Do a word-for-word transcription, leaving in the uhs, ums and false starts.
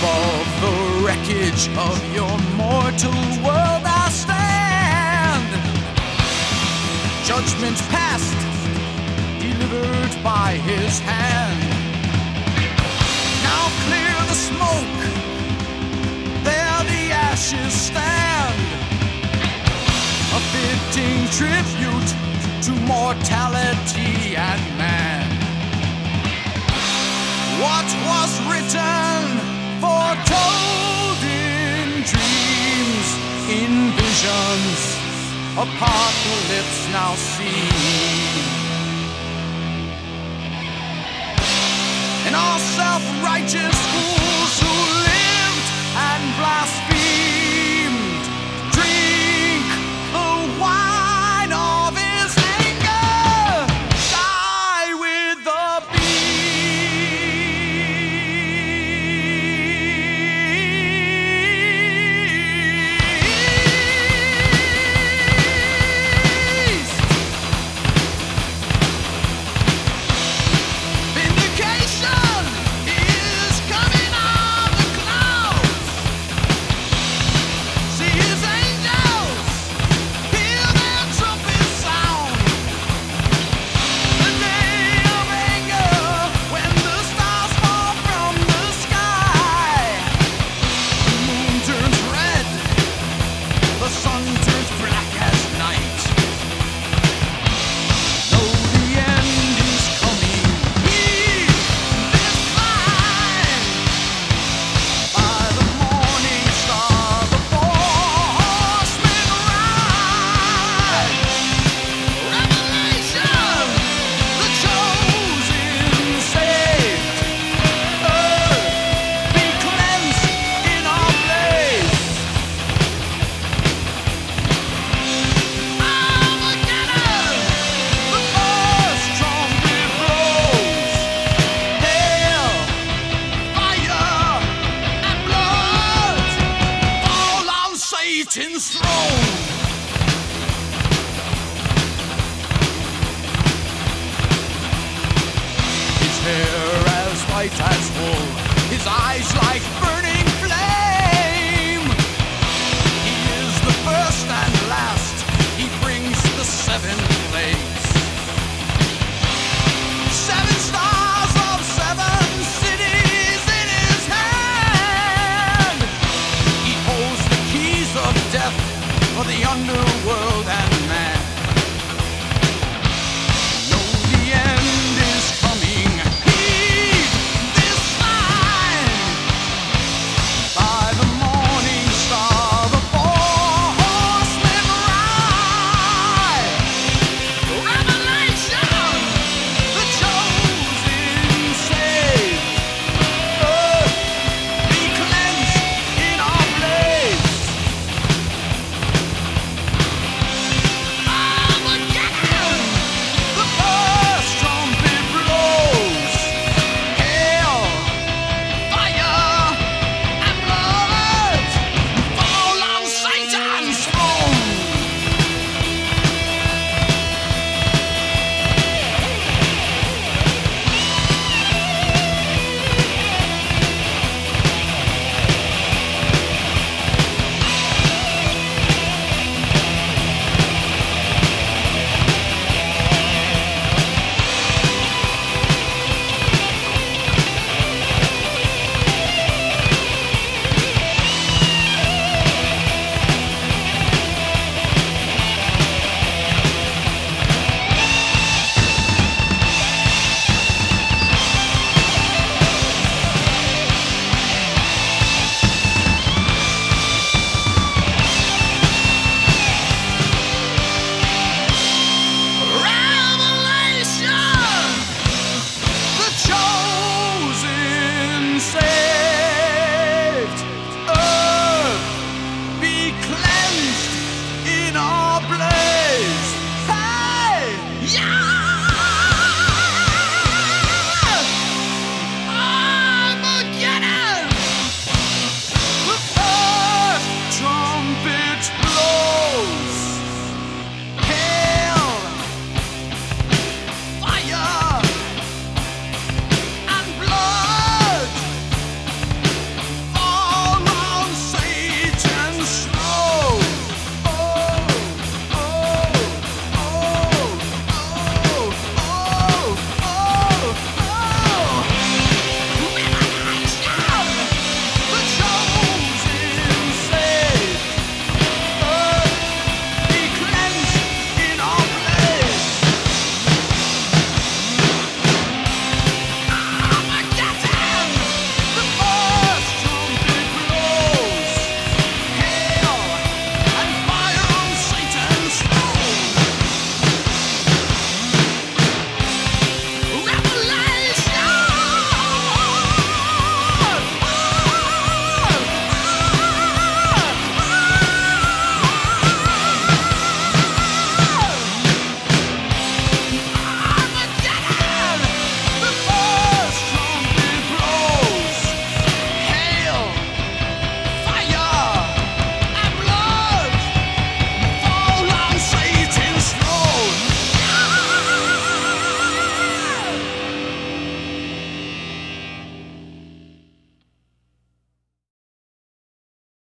Above the wreckage of your mortal world I stand. Judgment's past, delivered by his hand. Now clear the smoke, there the ashes stand. A fitting tribute to mortality and man. What was written, foretold in dreams, in visions, apocalypse now seen. And all self-righteous fools who lived and blasphemed drink the wine of his anger, die with the Satan's throne. His hair as white as wool, his eyes like